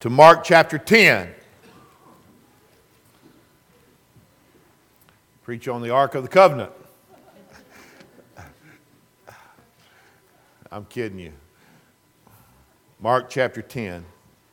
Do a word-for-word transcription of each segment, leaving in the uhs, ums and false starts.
to Mark chapter ten. Preach on the Ark of the Covenant. I'm kidding you. Mark chapter ten.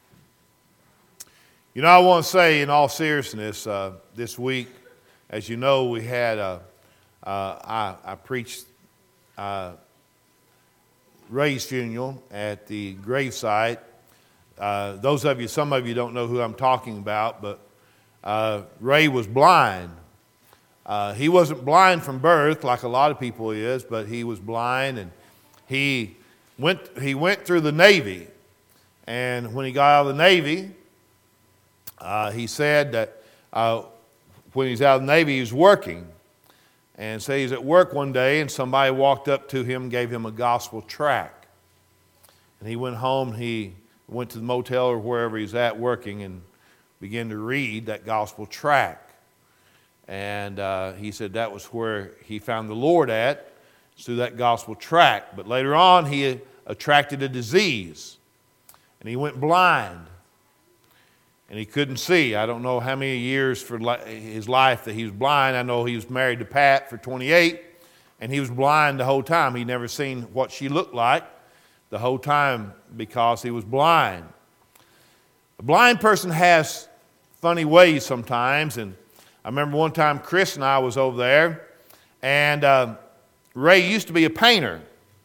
You know, I want to say in all seriousness, uh, this week, as you know, we had, a, uh, I, I preached uh, Ray's funeral at the gravesite. Uh, those of you, some of you don't know who I'm talking about, but uh, Ray was blind. Uh, he wasn't blind from birth like a lot of people is, but he was blind, and he went, he went through the Navy. And when he got out of the Navy, uh, he said that uh, when he was out of the Navy, he was working. And so he was at work one day, and somebody walked up to him and gave him a gospel tract. And he went home, he went to the motel or wherever he's at working and began to read that gospel tract. And uh, he said that was where he found the Lord at, through that gospel tract. But later on, he attracted a disease, and he went blind, and he couldn't see. I don't know how many years for his life that he was blind. I know he was married to Pat for twenty-eight, and he was blind the whole time. He'd never seen what she looked like the whole time because he was blind. A blind person has funny ways sometimes, and I remember one time Chris and I was over there, and uh, Ray used to be a painter.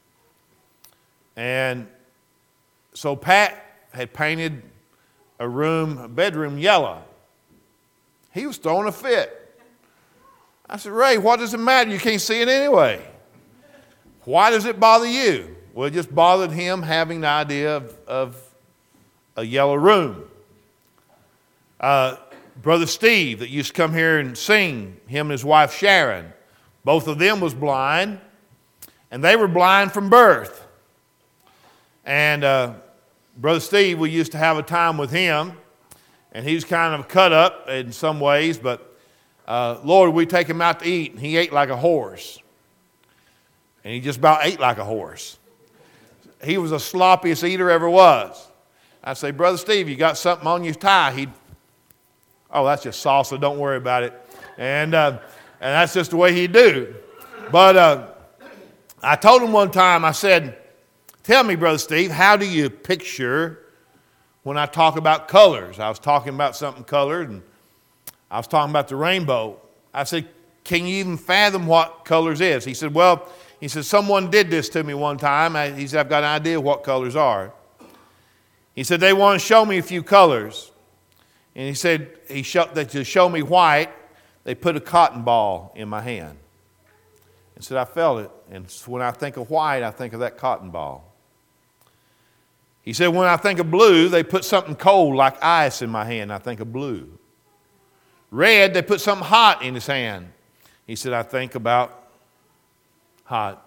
And so Pat had painted a room, a bedroom yellow. He was throwing a fit. I said, Ray, what does it matter? You can't see it anyway. Why does it bother you? Well, it just bothered him having the idea of, of a yellow room. Uh, Brother Steve that used to come here and sing, him and his wife Sharon, both of them was blind, and they were blind from birth. And uh, Brother Steve, we used to have a time with him, and he was kind of cut up in some ways, but uh, Lord, we take him out to eat, and he ate like a horse. And he just about ate like a horse. He was the sloppiest eater ever was. I'd say, Brother Steve, you got something on your tie? He'd, oh, that's just salsa, don't worry about it. And uh, and that's just the way he'd do. But uh, I told him one time, I said, tell me, Brother Steve, how do you picture when I talk about colors? I was talking about something colored, and I was talking about the rainbow. I said, can you even fathom what colors is? He said, well, he said, someone did this to me one time. I, he said, I've got an idea what colors are. He said, they want to show me a few colors. And he said, he showed, that to show me white, they put a cotton ball in my hand. And said, I felt it. And when I think of white, I think of that cotton ball. He said, when I think of blue, they put something cold like ice in my hand. I think of blue. Red, they put something hot in his hand. He said, I think about hot.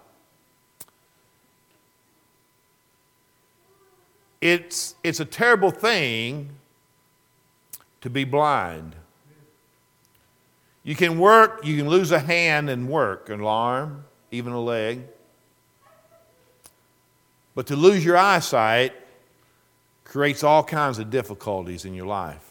It's, it's a terrible thing to be blind. You can work, you can lose a hand and work, an arm, even a leg. But to lose your eyesight creates all kinds of difficulties in your life.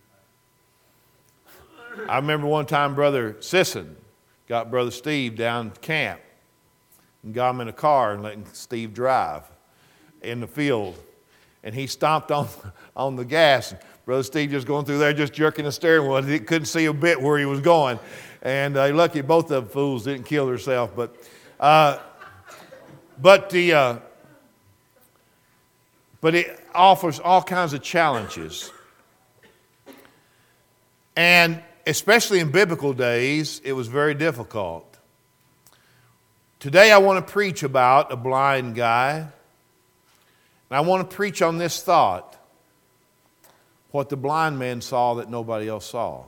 I remember one time Brother Sisson got Brother Steve down to camp and got him in a car and let Steve drive in the field. And he stomped on, on the gas. Brother Steve just going through there, just jerking the steering wheel. He couldn't see a bit where he was going. And uh, lucky both of the fools didn't kill themselves. But, uh, but, the, uh, but it offers all kinds of challenges. And especially in biblical days, it was very difficult. Today I want to preach about a blind guy. And I want to preach on this thought. What the blind man saw that nobody else saw.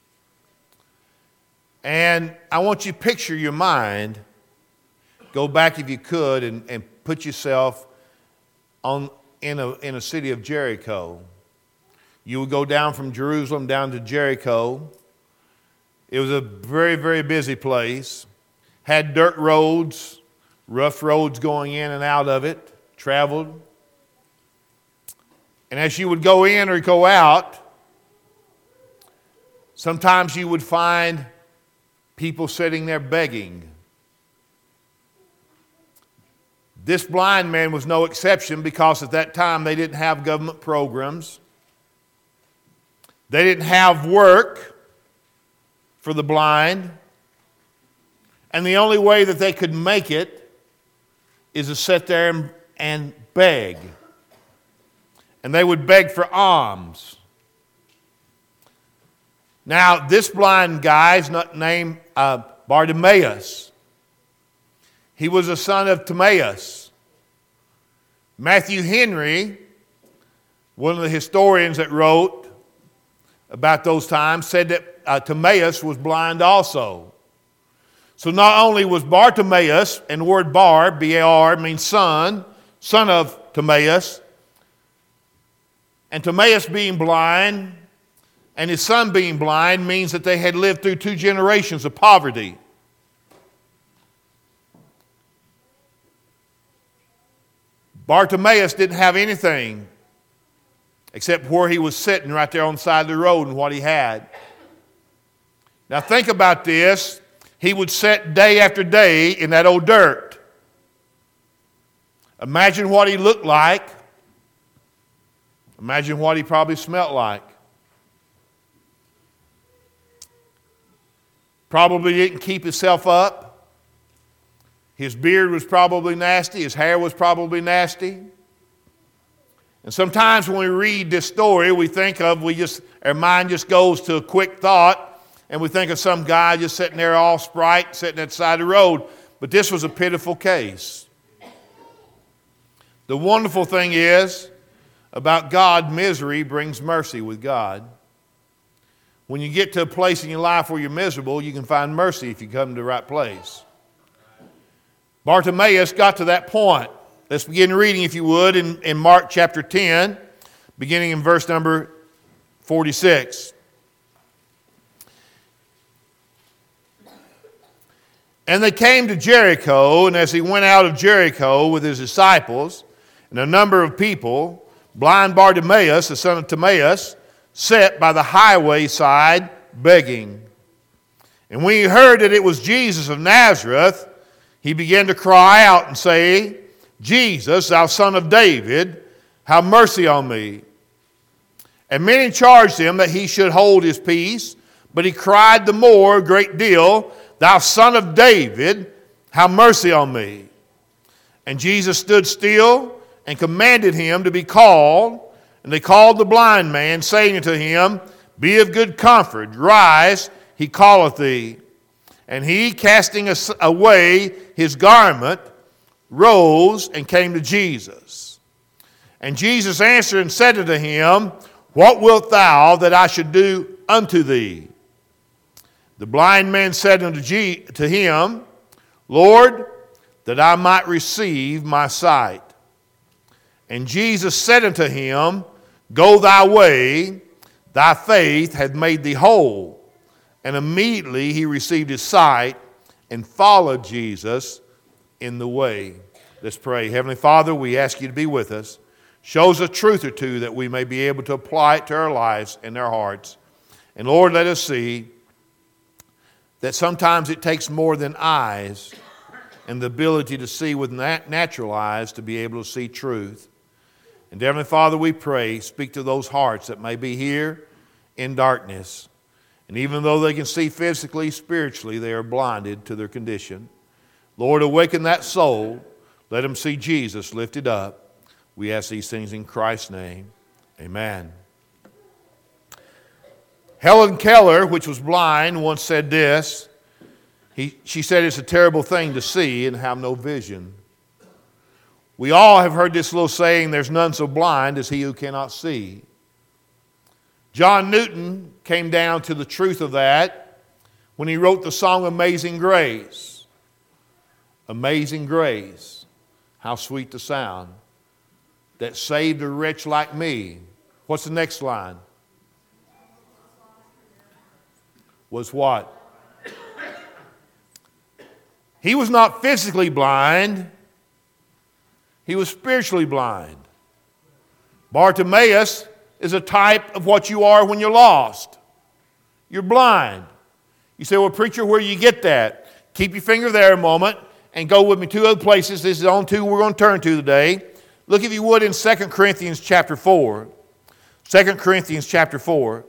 And I want you to picture your mind. Go back if you could and, and put yourself on in a, in a city of Jericho. You would go down from Jerusalem down to Jericho. It was a very, very busy place. Had dirt roads, rough roads going in and out of it. Traveled. And as you would go in or go out, sometimes you would find people sitting there begging. This blind man was no exception because at that time they didn't have government programs. They didn't have work for the blind. And the only way that they could make it is to sit there and, and beg. And they would beg for alms. Now, this blind guy is not named uh, Bartimaeus. He was a son of Timaeus. Matthew Henry, one of the historians that wrote about those times, said that uh, Timaeus was blind also. So not only was Bartimaeus, and the word bar, B A R, means son, son of Timaeus, and Timaeus being blind and his son being blind means that they had lived through two generations of poverty. Bartimaeus didn't have anything except where he was sitting right there on the side of the road and what he had. Now think about this. He would sit day after day in that old dirt. Imagine what he looked like. Imagine what he probably smelled like. Probably didn't keep himself up. His beard was probably nasty. His hair was probably nasty. And sometimes when we read this story, we think of, we just, our mind just goes to a quick thought, and we think of some guy just sitting there all sprite, sitting at the side of the road. But this was a pitiful case. The wonderful thing is, about God, misery brings mercy with God. When you get to a place in your life where you're miserable, you can find mercy if you come to the right place. Bartimaeus got to that point. Let's begin reading, if you would, in, in Mark chapter ten, beginning in verse number forty-six. And they came to Jericho, and as he went out of Jericho with his disciples and a number of people, blind Bartimaeus, the son of Timaeus, sat by the highway side begging. And when he heard that it was Jesus of Nazareth, he began to cry out and say, Jesus, thou son of David, have mercy on me. And many charged him that he should hold his peace, but he cried the more a great deal, thou son of David, have mercy on me. And Jesus stood still and commanded him to be called. And they called the blind man, saying unto him, Be of good comfort, rise, he calleth thee. And he, casting away his garment, rose and came to Jesus. And Jesus answered and said unto him, What wilt thou that I should do unto thee? The blind man said unto G- to him, Lord, that I might receive my sight. And Jesus said unto him, Go thy way, thy faith hath made thee whole. And immediately he received his sight and followed Jesus in the way. Let's pray. Heavenly Father, we ask you to be with us. Show us a truth or two that we may be able to apply it to our lives and our hearts. And Lord, let us see that sometimes it takes more than eyes and the ability to see with nat- natural eyes to be able to see truth. And Heavenly Father, we pray, speak to those hearts that may be here in darkness. And even though they can see physically, spiritually, they are blinded to their condition. Lord, awaken that soul. Let them see Jesus lifted up. We ask these things in Christ's name. Amen. Helen Keller, which was blind, once said this. He, she said it's a terrible thing to see and have no vision. We all have heard this little saying, there's none so blind as he who cannot see. John Newton came down to the truth of that when he wrote the song Amazing Grace. Amazing grace, how sweet the sound that saved a wretch like me. What's the next line? Was what? He was not physically blind. He was spiritually blind. Bartimaeus is a type of what you are when you're lost. You're blind. You say, well, preacher, where do you get that? Keep your finger there a moment and go with me two other places. This is on two we're going to turn to today. Look, if you would, in Second Corinthians chapter four. Second Corinthians chapter four.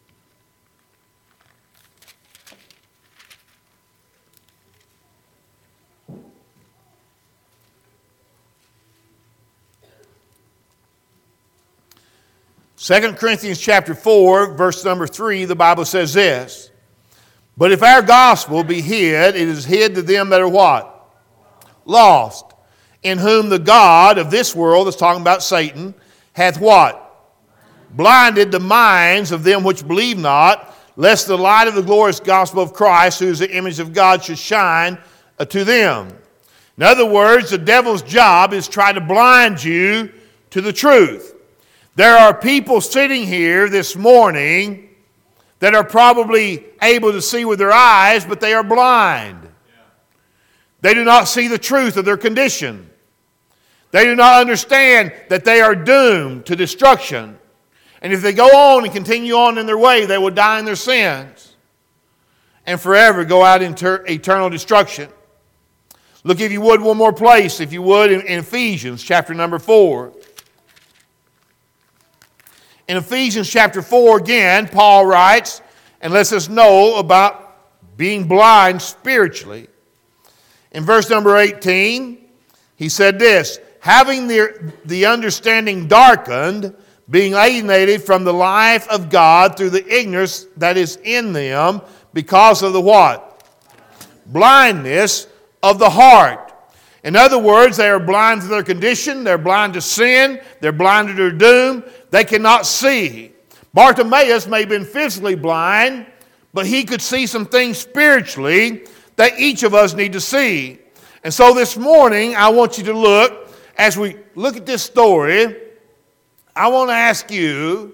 Second Corinthians chapter four, verse number three, the Bible says this. But if our gospel be hid, it is hid to them that are what? Lost. In whom the God of this world, that's talking about Satan, hath what? Blinded the minds of them which believe not, lest the light of the glorious gospel of Christ, who is the image of God, should shine to them. In other words, the devil's job is try to blind you to the truth. There are people sitting here this morning that are probably able to see with their eyes, but they are blind. They do not see the truth of their condition. They do not understand that they are doomed to destruction. And if they go on and continue on in their way, they will die in their sins and forever go out into eternal destruction. Look, if you would, one more place, if you would, in, in Ephesians chapter number four. In Ephesians chapter four, again, Paul writes and lets us know about being blind spiritually. In verse number eighteen, he said this, having the, the understanding darkened, being alienated from the life of God through the ignorance that is in them because of the what? Blindness of the heart. In other words, they are blind to their condition, they're blind to sin, they're blind to their doom, they cannot see. Bartimaeus may have been physically blind, but he could see some things spiritually that each of us need to see. And so this morning, I want you to look, as we look at this story, I want to ask you,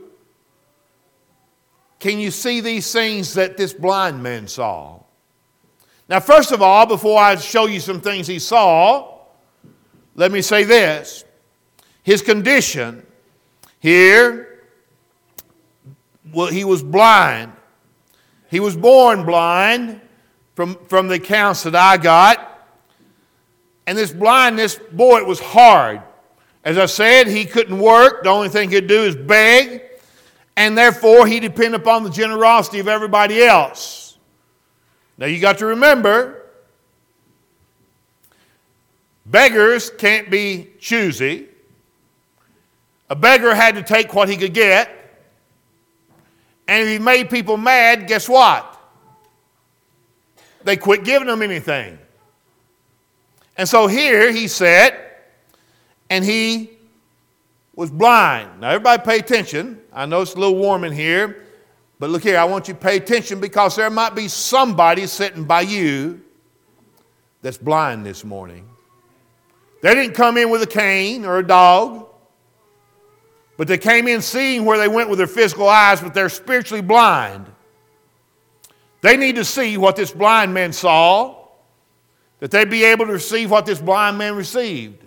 can you see these things that this blind man saw? Now, first of all, before I show you some things he saw, let me say this. His condition here, well, he was blind. He was born blind from, from the accounts that I got. And this blindness, boy, it was hard. As I said, he couldn't work. The only thing he could do is beg. And therefore, he depended upon the generosity of everybody else. Now, you got to remember, beggars can't be choosy. A beggar had to take what he could get. And if he made people mad, guess what? They quit giving him anything. And so here he sat, and he was blind. Now, everybody pay attention. I know it's a little warm in here. But look here, I want you to pay attention because there might be somebody sitting by you that's blind this morning. They didn't come in with a cane or a dog, but they came in seeing where they went with their physical eyes, but they're spiritually blind. They need to see what this blind man saw, that they be able to receive what this blind man received.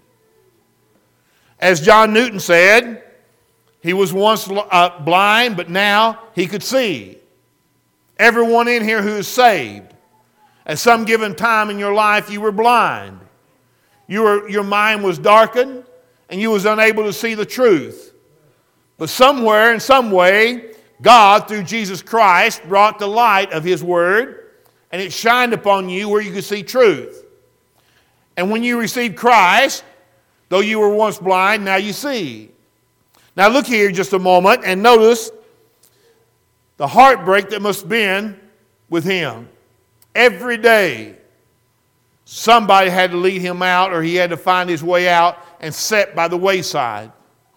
As John Newton said, he was once uh, blind, but now he could see. Everyone in here who is saved, at some given time in your life, you were blind. You were, your mind was darkened, and you was unable to see the truth. But somewhere, in some way, God, through Jesus Christ, brought the light of His Word, and it shined upon you where you could see truth. And when you received Christ, though you were once blind, now you see. Now look here just a moment and notice the heartbreak that must have been with him. Every day, somebody had to lead him out, or he had to find his way out and sit by the wayside.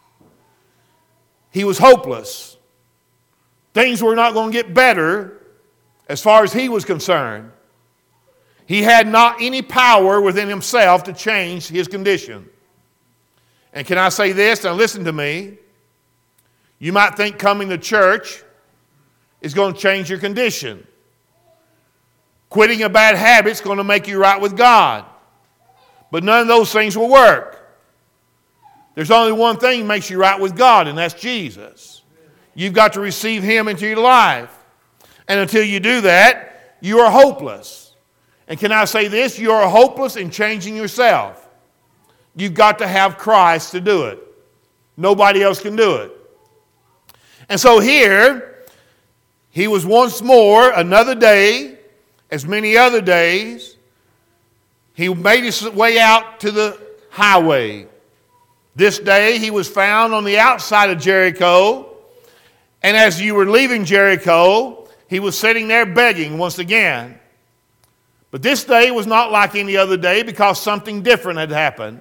He was hopeless. Things were not going to get better as far as he was concerned. He had not any power within himself to change his condition. And can I say this? Now listen to me. You might think coming to church is going to change your condition. Quitting a bad habit is going to make you right with God. But none of those things will work. There's only one thing that makes you right with God, and that's Jesus. You've got to receive Him into your life. And until you do that, you are hopeless. And can I say this? You are hopeless in changing yourself. You've got to have Christ to do it. Nobody else can do it. And so here, he was once more, another day, as many other days, he made his way out to the highway. This day he was found on the outside of Jericho, and as you were leaving Jericho, he was sitting there begging once again. But this day was not like any other day because something different had happened.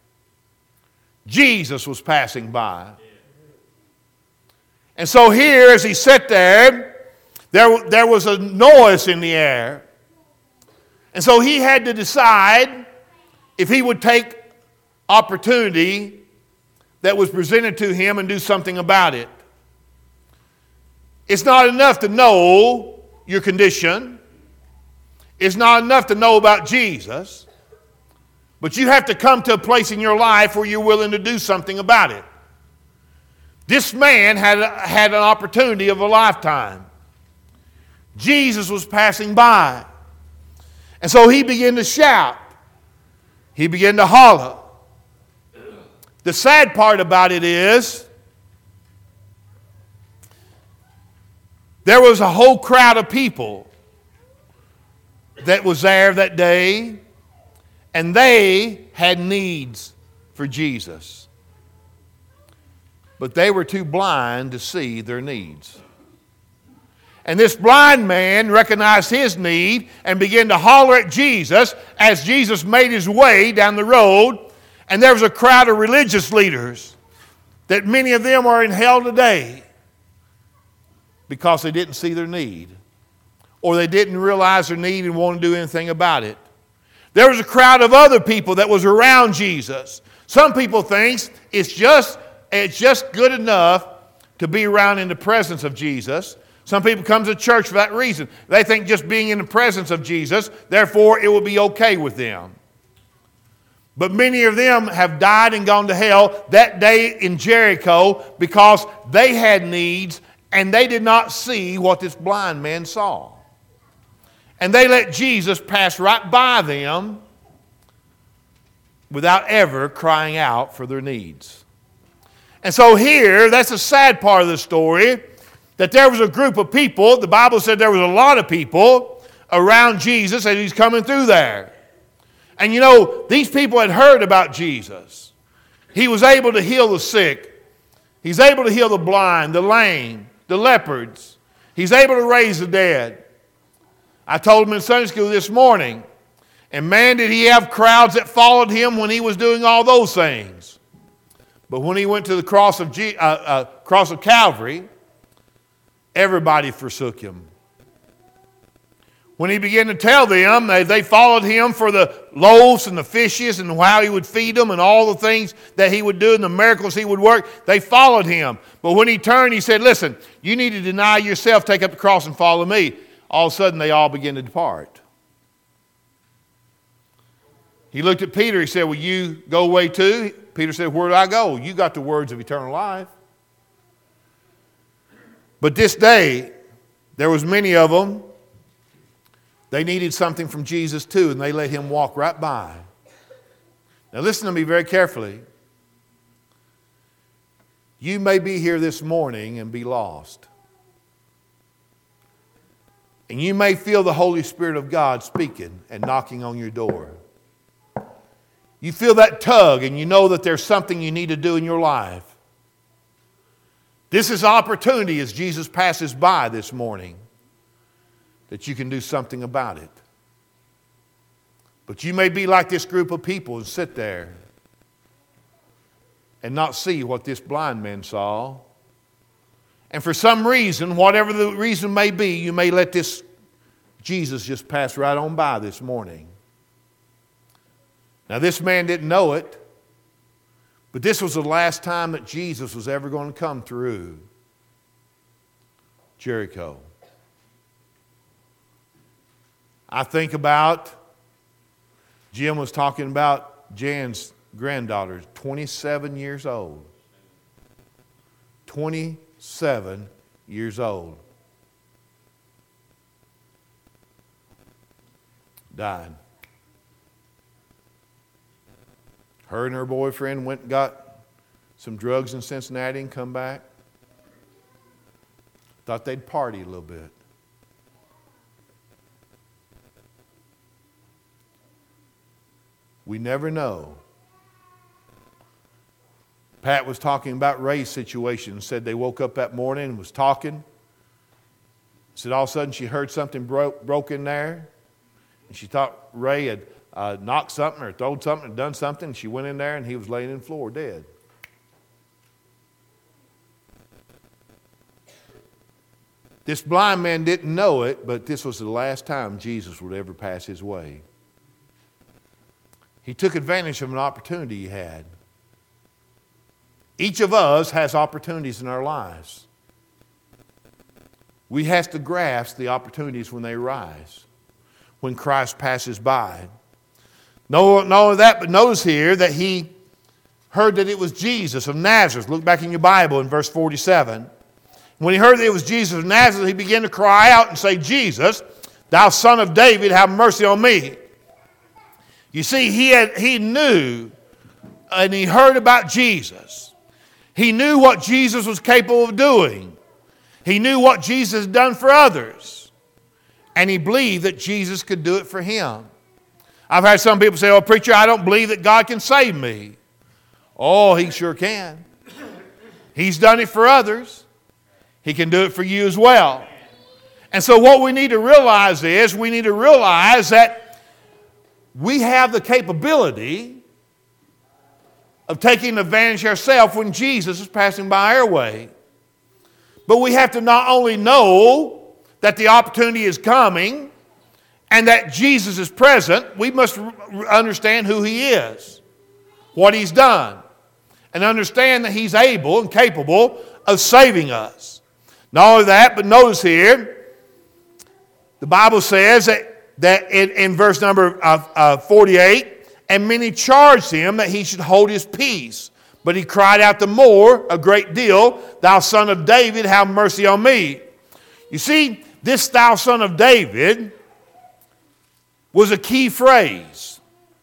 Jesus was passing by. And so here, as he sat there, there, there was a noise in the air. And so he had to decide if he would take opportunity that was presented to him and do something about it. It's not enough to know your condition. It's not enough to know about Jesus. But you have to come to a place in your life where you're willing to do something about it. This man had, had an opportunity of a lifetime. Jesus was passing by. And so he began to shout. He began to holler. The sad part about it is, there was a whole crowd of people that was there that day, and they had needs for Jesus. But they were too blind to see their needs. And this blind man recognized his need and began to holler at Jesus as Jesus made his way down the road. And there was a crowd of religious leaders that many of them are in hell today because they didn't see their need, or they didn't realize their need and want to do anything about it. There was a crowd of other people that was around Jesus. Some people think it's just, it's just good enough to be around in the presence of Jesus. Some people come to church for that reason. They think just being in the presence of Jesus, therefore it will be okay with them. But many of them have died and gone to hell that day in Jericho because they had needs and they did not see what this blind man saw. And they let Jesus pass right by them without ever crying out for their needs. And so here, that's the sad part of the story, that there was a group of people, the Bible said there was a lot of people around Jesus as he's coming through there. And you know, these people had heard about Jesus. He was able to heal the sick. He's able to heal the blind, the lame, the leopards. He's able to raise the dead. I told him in Sunday school this morning, and man, did he have crowds that followed him when he was doing all those things. But when he went to the cross of, G, uh, uh, cross of Calvary, everybody forsook him. When he began to tell them, they, they followed him for the loaves and the fishes and how he would feed them and all the things that he would do and the miracles he would work. They followed him. But when he turned, he said, listen, you need to deny yourself, take up the cross and follow me. All of a sudden, they all began to depart. He looked at Peter. He said, will you go away too? Peter said, where do I go? You got the words of eternal life. But this day, there was many of them. They needed something from Jesus too, and they let him walk right by. Now listen to me very carefully. You may be here this morning and be lost. And you may feel the Holy Spirit of God speaking and knocking on your door. You feel that tug and you know that there's something you need to do in your life. This is opportunity as Jesus passes by this morning that you can do something about it. But you may be like this group of people and sit there and not see what this blind man saw. And for some reason, whatever the reason may be, you may let this Jesus just pass right on by this morning. Now, this man didn't know it, but this was the last time that Jesus was ever going to come through Jericho. I think about, Jim was talking about Jan's granddaughter, twenty-seven years old. twenty-seven years old. Died. Her and her boyfriend went and got some drugs in Cincinnati and come back. Thought they'd party a little bit. We never know. Pat was talking about Ray's situation and said they woke up that morning and was talking. Said all of a sudden she heard something broke, broke in there. And she thought Ray had uh, knocked something or thrown something or done something. And she went in there and he was laying in the floor dead. This blind man didn't know it, but this was the last time Jesus would ever pass his way. He took advantage of an opportunity he had. Each of us has opportunities in our lives. We have to grasp the opportunities when they arise, when Christ passes by. Not only that, but notice here that he heard that it was Jesus of Nazareth. Look back in your Bible in verse forty-seven. When he heard that it was Jesus of Nazareth, he began to cry out and say, Jesus, thou son of David, have mercy on me. You see, he, had, he knew and he heard about Jesus. He knew what Jesus was capable of doing. He knew what Jesus had done for others. And he believed that Jesus could do it for him. I've had some people say, oh, preacher, I don't believe that God can save me. Oh, he sure can. He's done it for others. He can do it for you as well. And so what we need to realize is, we need to realize that we have the capability of taking advantage ourselves when Jesus is passing by our way. But we have to not only know that the opportunity is coming and that Jesus is present, we must understand who he is, what he's done, and understand that he's able and capable of saving us. Not only that, but notice here, the Bible says that, that in, in verse number uh, uh, forty-eight, and many charged him that he should hold his peace. But he cried out the more, a great deal, thou son of David, have mercy on me. You see, this thou son of David was a key phrase.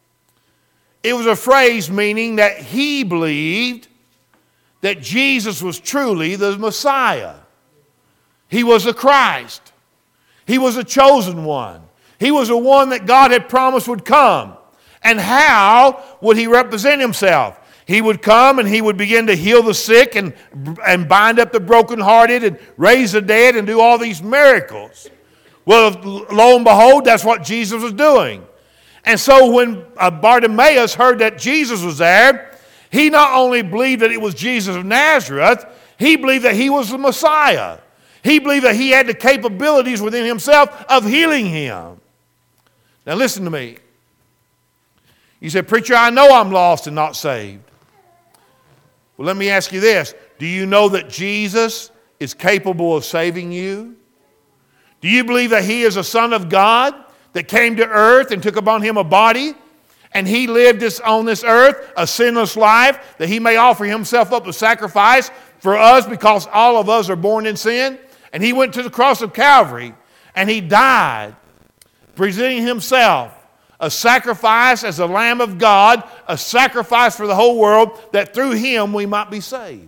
It was a phrase meaning that he believed that Jesus was truly the Messiah. He was the Christ. He was a chosen one. He was the one that God had promised would come. And how would he represent himself? He would come and he would begin to heal the sick and, and bind up the brokenhearted and raise the dead and do all these miracles. Well, lo and behold, that's what Jesus was doing. And so when uh, Bartimaeus heard that Jesus was there, he not only believed that it was Jesus of Nazareth, he believed that he was the Messiah. He believed that he had the capabilities within himself of healing him. Now listen to me. You said, preacher, I know I'm lost and not saved. Well, let me ask you this. Do you know that Jesus is capable of saving you? Do you believe that he is a son of God that came to earth and took upon him a body? And he lived this, on this earth a sinless life that he may offer himself up as sacrifice for us because all of us are born in sin? And he went to the cross of Calvary and he died, presenting himself a sacrifice as a Lamb of God, a sacrifice for the whole world, that through him we might be saved.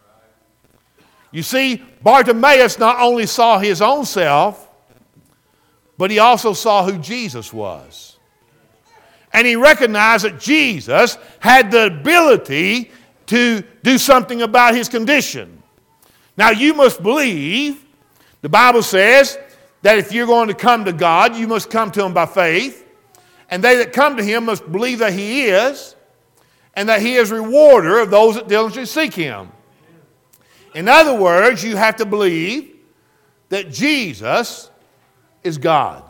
You see, Bartimaeus not only saw his own self, but he also saw who Jesus was. And he recognized that Jesus had the ability to do something about his condition. Now you must believe, the Bible says that if you're going to come to God, you must come to him by faith. And they that come to him must believe that he is, and that he is rewarder of those that diligently seek him. In other words, you have to believe that Jesus is God.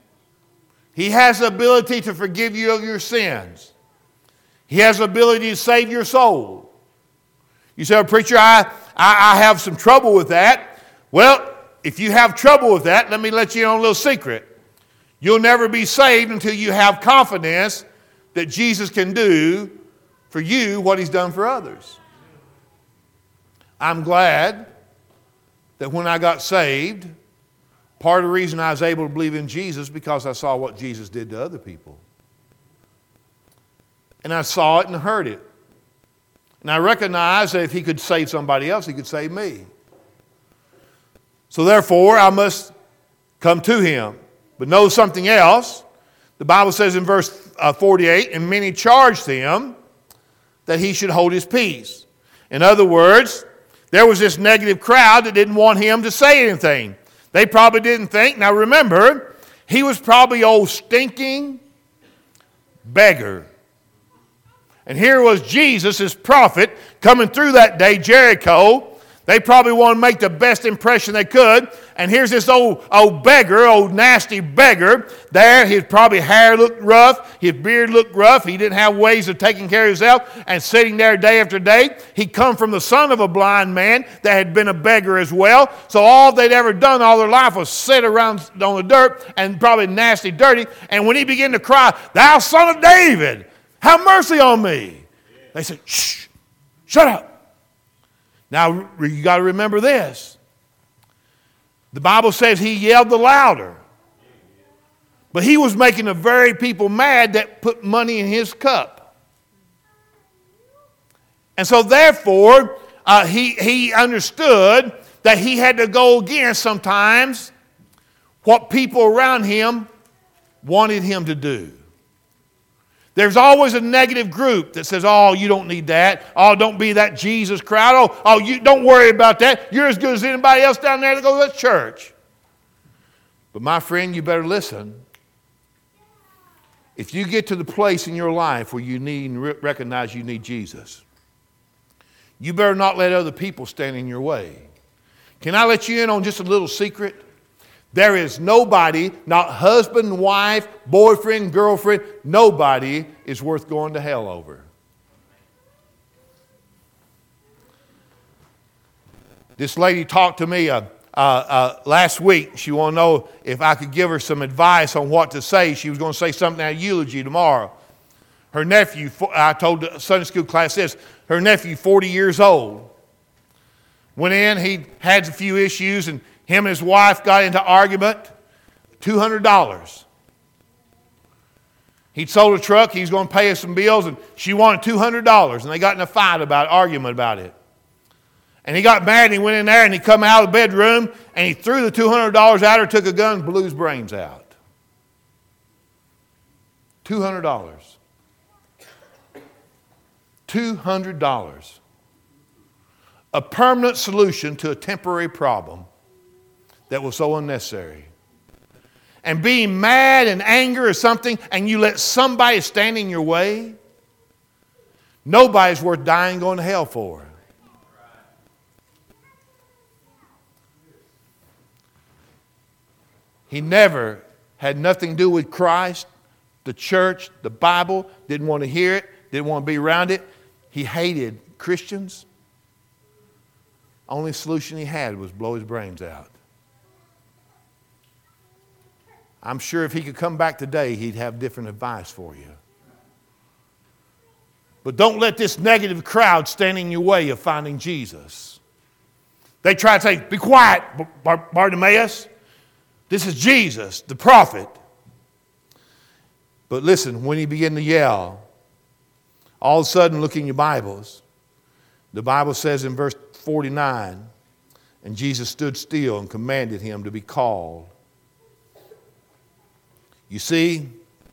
He has the ability to forgive you of your sins. He has the ability to save your soul. You say, well, preacher, I, I, I have some trouble with that. Well, if you have trouble with that, let me let you in on a little secret. You'll never be saved until you have confidence that Jesus can do for you what he's done for others. I'm glad that when I got saved, part of the reason I was able to believe in Jesus because I saw what Jesus did to other people. And I saw it and heard it. And I recognized that if he could save somebody else, he could save me. So therefore, I must come to him. But know something else. The Bible says in verse forty-eight, and many charged him that he should hold his peace. In other words, there was this negative crowd that didn't want him to say anything. They probably didn't think. Now remember, he was probably old stinking beggar. And here was Jesus, his prophet, coming through that day, Jericho. They probably wanted to make the best impression they could. And here's this old, old beggar, old nasty beggar there. His probably hair looked rough. His beard looked rough. He didn't have ways of taking care of himself. And sitting there day after day. He'd come from the son of a blind man that had been a beggar as well. So all they'd ever done all their life was sit around on the dirt and probably nasty, dirty. And when he began to cry, "Thou son of David, have mercy on me," they said, "Shh, shut up." Now, you got to remember this. The Bible says he yelled the louder. But he was making the very people mad that put money in his cup. And so therefore, uh, he, he understood that he had to go against sometimes what people around him wanted him to do. There's always a negative group that says, "Oh, you don't need that. Oh, don't be that Jesus crowd. Oh, oh, you don't worry about that. You're as good as anybody else down there that goes to that church." But my friend, you better listen. If you get to the place in your life where you need and recognize you need Jesus, you better not let other people stand in your way. Can I let you in on just a little secret? There is nobody, not husband, wife, boyfriend, girlfriend, nobody is worth going to hell over. This lady talked to me uh, uh, uh, last week. She wanted to know if I could give her some advice on what to say. She was going to say something at a eulogy tomorrow. Her nephew, I told the Sunday school class this, her nephew, forty years old, went in, he had a few issues, and him and his wife got into argument, two hundred dollars. He'd sold a truck, he was going to pay us some bills, and she wanted two hundred dollars. And they got in a fight about, argument about it. And he got mad, and he went in there, and he come out of the bedroom, and he threw the two hundred dollars at her, took a gun, blew his brains out. two hundred dollars. two hundred dollars. A permanent solution to a temporary problem that was so unnecessary. And being mad and anger or something, and you let somebody stand in your way, nobody's worth dying going to hell for. He never had nothing to do with Christ, the church, the Bible, didn't want to hear it, didn't want to be around it. He hated Christians. Only solution he had was blow his brains out. I'm sure if he could come back today, he'd have different advice for you. But don't let this negative crowd stand in your way of finding Jesus. They try to say, "Be quiet, Bar- Bartimaeus. This is Jesus, the prophet." But listen, when he began to yell, all of a sudden, look in your Bibles. The Bible says in verse forty-nine, and Jesus stood still and commanded him to be called. You see,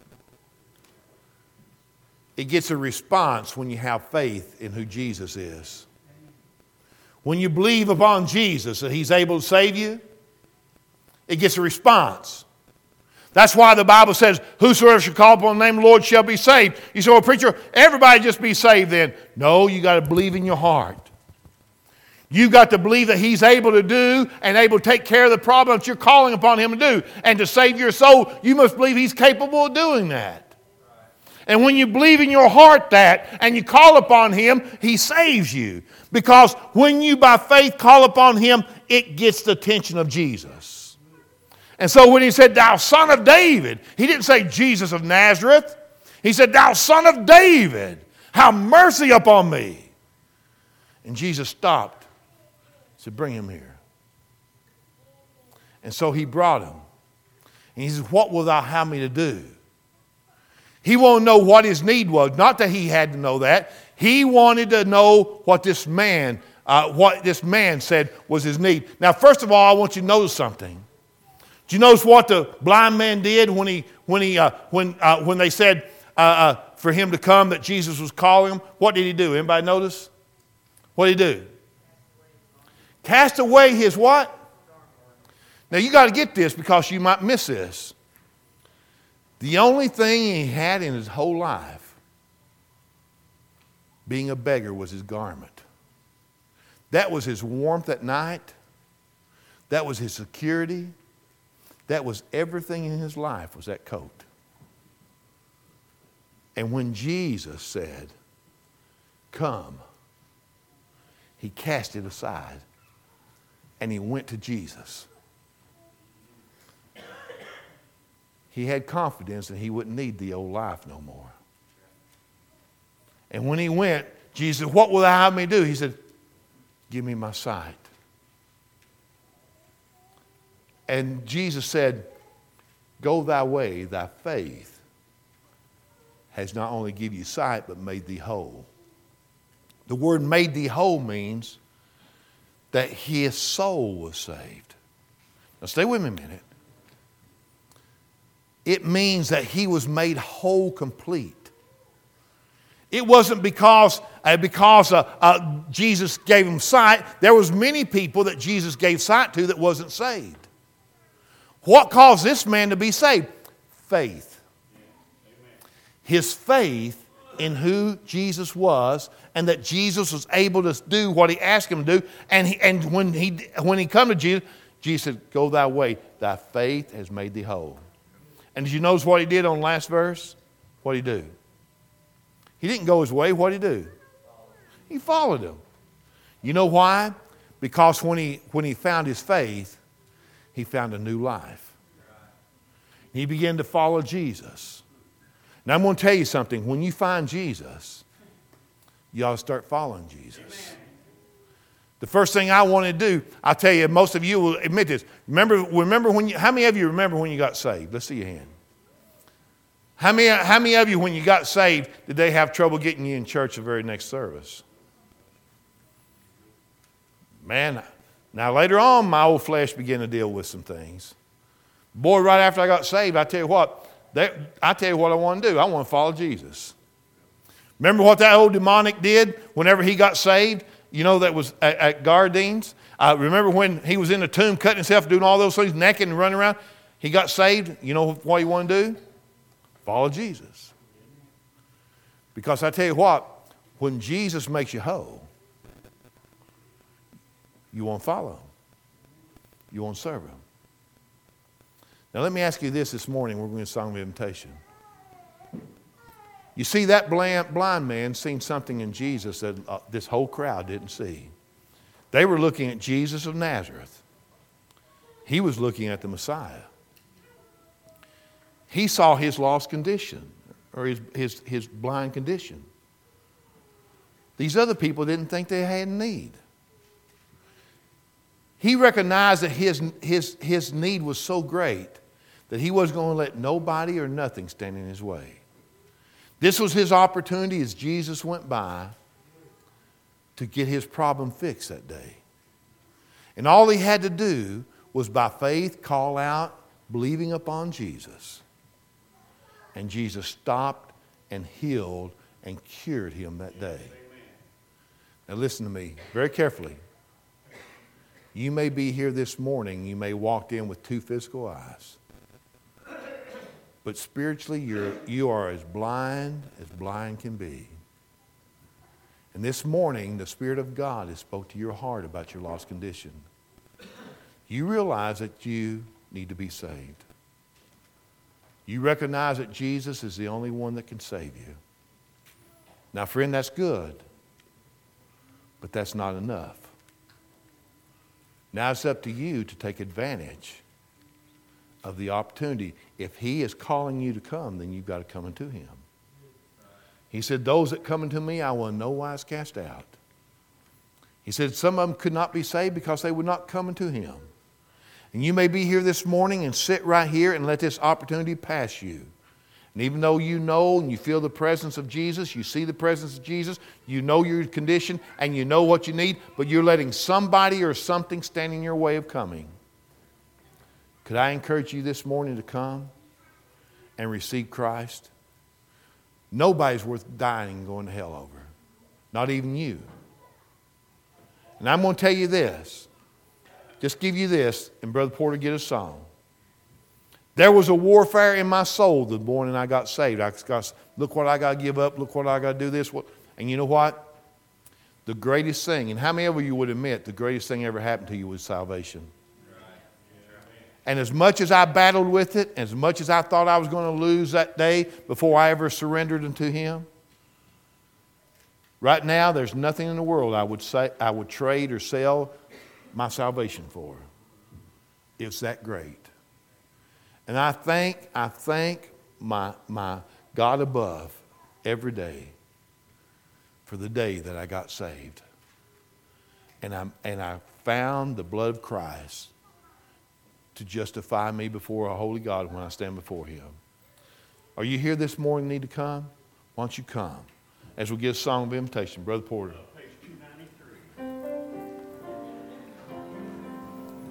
it gets a response when you have faith in who Jesus is. When you believe upon Jesus that he's able to save you, it gets a response. That's why the Bible says, "Whosoever shall call upon the name of the Lord shall be saved." You say, "Well, preacher, everybody just be saved then." No, you got to believe in your heart. You've got to believe that he's able to do and able to take care of the problem that you're calling upon him to do. And to save your soul, you must believe he's capable of doing that. And when you believe in your heart that and you call upon him, he saves you. Because when you by faith call upon him, it gets the attention of Jesus. And so when he said, "Thou son of David," he didn't say Jesus of Nazareth. He said, "Thou son of David, Have mercy upon me. And Jesus stopped. He said, bring him here. And so he brought him. And he said, what will thou have me to do? He wanted to know what his need was. Not that he had to know that. He wanted to know what this man, uh, what this man said was his need. Now, first of all, I want you to notice something. Do you notice what the blind man did when he, when he, uh, when, uh, when they said uh, uh, for him to come that Jesus was calling him? What did he do? Anybody notice? What did he do? Cast away his what? Now you got to get this because you might miss this. The only thing he had in his whole life, being a beggar, was his garment. That was his warmth at night. That was his security. That was everything in his life, was that coat. And when Jesus said, come, he cast it aside and he went to Jesus. He had confidence that he wouldn't need the old life no more. And when he went, Jesus said, what will thou have me do? He said, give me my sight. And Jesus said, go thy way, thy faith has not only given you sight, but made thee whole. The word made thee whole means that his soul was saved. Now stay with me a minute. It means that he was made whole complete. It wasn't because, uh, because uh, uh, Jesus gave him sight. There was many people that Jesus gave sight to that wasn't saved. What caused this man to be saved? Faith. His faith in who Jesus was and that Jesus was able to do what he asked him to do. And, he, and when he when he come to Jesus, Jesus said, go thy way. Thy faith has made thee whole. And did you notice what he did on the last verse? What did he do? He didn't go his way. What did he do? He followed him. You know why? Because when he, when he found his faith, he found a new life. He began to follow Jesus. Now I'm going to tell you something. When you find Jesus, you ought to start following Jesus. Amen. The first thing I want to do, I'll tell you, most of you will admit this. Remember, remember when you, how many of you remember when you got saved? Let's see your hand. How many, how many of you, when you got saved, did they have trouble getting you in church the very next service? Man, now later on, my old flesh began to deal with some things. Boy, right after I got saved, I tell you what, that, I tell you what I want to do. I want to follow Jesus. Remember what that old demonic did whenever he got saved? You know, that was at, at Gardine's. Uh, remember when he was in the tomb cutting himself, doing all those things, naked and running around? He got saved. You know what he wanted to do? Follow Jesus. Because I tell you what, when Jesus makes you whole, you want to follow him. You want to serve him. Now let me ask you this this morning. We're going to song of invitation. You see, that blind, blind man seen something in Jesus that uh, this whole crowd didn't see. They were looking at Jesus of Nazareth. He was looking at the Messiah. He saw his lost condition, or his, his, his blind condition. These other people didn't think they had need. He recognized that his, his, his need was so great that he wasn't going to let nobody or nothing stand in his way. This was his opportunity as Jesus went by to get his problem fixed that day. And all he had to do was by faith call out, believing upon Jesus. And Jesus stopped and healed and cured him that day. Now listen to me very carefully. You may be here this morning. You may walk in with two physical eyes. But spiritually, you're, you are as blind as blind can be. And this morning, the Spirit of God has spoke to your heart about your lost condition. You realize that you need to be saved. You recognize that Jesus is the only one that can save you. Now, friend, that's good. But that's not enough. Now it's up to you to take advantage of the opportunity. If he is calling you to come, then you've got to come unto him. He said, those that come unto me, I will in no wise cast out. He said, some of them could not be saved because they would not come unto him. And you may be here this morning and sit right here and let this opportunity pass you. And even though you know and you feel the presence of Jesus, you see the presence of Jesus, you know your condition and you know what you need, but you're letting somebody or something stand in your way of coming. Could I encourage you this morning to come and receive Christ? Nobody's worth dying and going to hell over. Not even you. And I'm going to tell you this. Just give you this, and Brother Porter get a song. There was a warfare in my soul the morning I got saved. I got, look what I got to give up. Look what I got to do this. What, and you know what? The greatest thing, and how many of you would admit the greatest thing ever happened to you was salvation? And as much as I battled with it, as much as I thought I was going to lose that day before I ever surrendered unto him, right now there's nothing in the world I would say I would trade or sell my salvation for. It's that great. And I thank, I thank my, my God above every day for the day that I got saved. And I, and I found the blood of Christ to justify me before a holy God when I stand before him. Are you here this morning and need to come? Why don't you come as we give a song of invitation? Brother Porter.